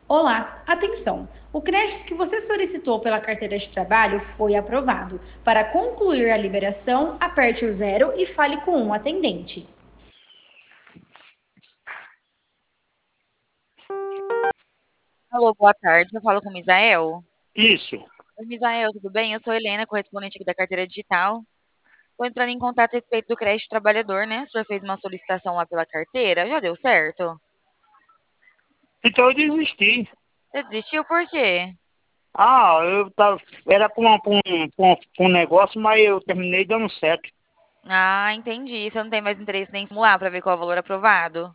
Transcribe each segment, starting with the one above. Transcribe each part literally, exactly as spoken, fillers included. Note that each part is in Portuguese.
Olá, atenção! O crédito que você solicitou pela carteira de trabalho foi aprovado. Para concluir a liberação, aperte o zero e fale com um atendente. Alô, boa tarde. Eu falo com o Misael. Isso. Oi, Misael, tudo bem? Eu sou Helena, correspondente aqui da carteira digital. Estou entrando em contato a respeito do crédito trabalhador, né? O senhor fez uma solicitação lá pela carteira, já deu certo? Então eu desisti. Você desistiu por quê? Ah, eu tava, era para um, pra um, pra um, pra um negócio, mas eu terminei dando certo. Ah, entendi. Você não tem mais interesse nem em simular para ver qual é o valor aprovado?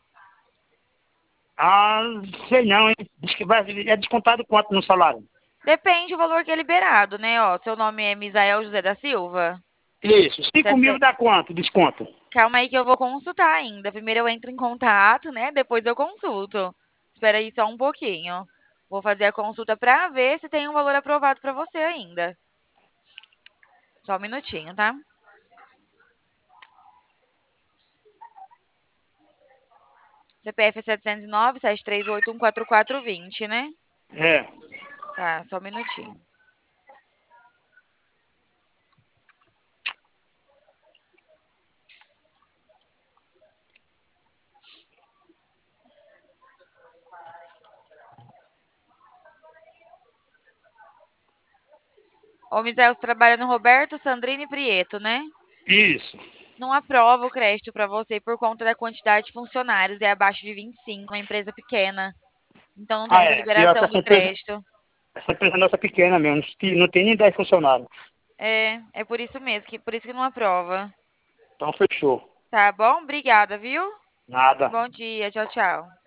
Ah, sei não, hein? Diz que vai, é descontado quanto no salário? Depende do valor que é liberado, né? Ó, seu nome é Misael José da Silva? Isso, cinco mil Sete- dá quanto desconto? Calma aí que eu vou consultar ainda. Primeiro eu entro em contato, né? Depois eu consulto. Espera aí só um pouquinho. Vou fazer a consulta para ver se tem um valor aprovado para você ainda. Só um minutinho, tá? C P F é setecentos e nove, sete três oito, um quatro quatro dois zero, né? É. Tá, só um minutinho. Ô, Misael, você trabalha no Roberto Sandrini Prieto, né? Isso. Não aprova o crédito para você por conta da quantidade de funcionários, é abaixo de vinte e cinco, uma empresa pequena. Então não Ah, temos a é. Pior que liberação essa do empresa, crédito. essa empresa nossa é pequena mesmo, não tem não tem nem dez funcionários. É, é por isso mesmo, que por isso que não aprova. Então fechou. Tá bom? Obrigada, viu? Nada. Bom dia, tchau, tchau.